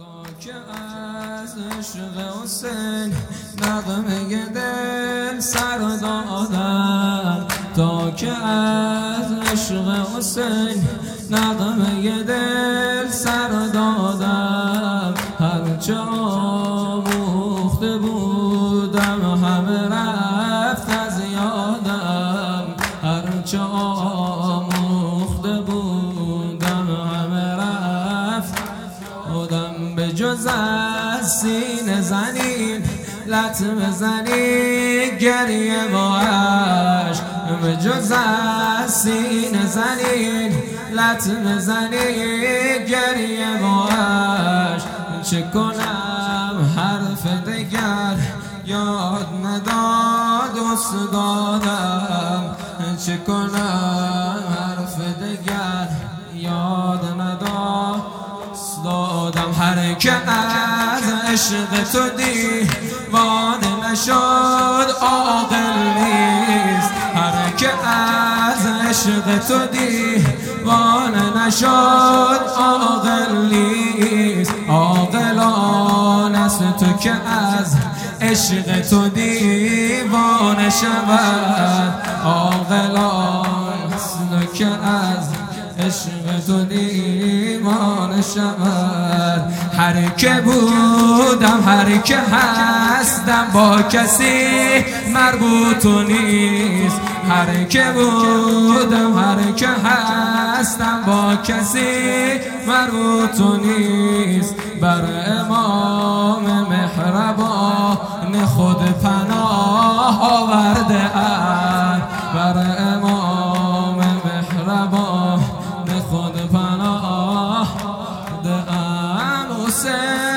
که از عشق حسین نغمه دل سر دادم، تا که از عشق حسین نغمه دل سر دادم. هرچه آموخته بودم همه رفت از یادم، هرچه آموخته بودم همه رفت آدم. به جز از سینه زنین لطمه زنی گریه با عشق، به جز از سینه زنین لطمه زنی گریه با عشق. چه کنم حرف دگر یاد نداد استادم، چه کنم حرف دگر یاد نداد استادم. هر که از عشق تو دیوانه نشد عاقل نیست، هر که از عشق تو دیوانه نشد عاقل نیست. عاقلان است تو که از عشق تو دیوانه شود، عاقلان است تو که از عشق تو دیوانه شود. هر که بودم هر که هستم با کسی مربوط نیست، هر که بودم هر که هستم با کسی مربوط نیست. بر امام مهربان خود پناه آورده ام، بر امام مهربان خود پناه آورده ام. حسین